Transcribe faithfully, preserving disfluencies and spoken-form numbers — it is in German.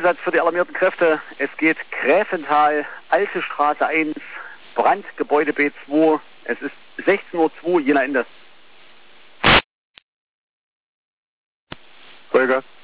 Einsatz für die alarmierten Kräfte. Es geht Gräfental, Alte Straße eins, Brand, Gebäude B zwei. Es ist sechzehn Uhr zwei, Jena Ende. Vollgas.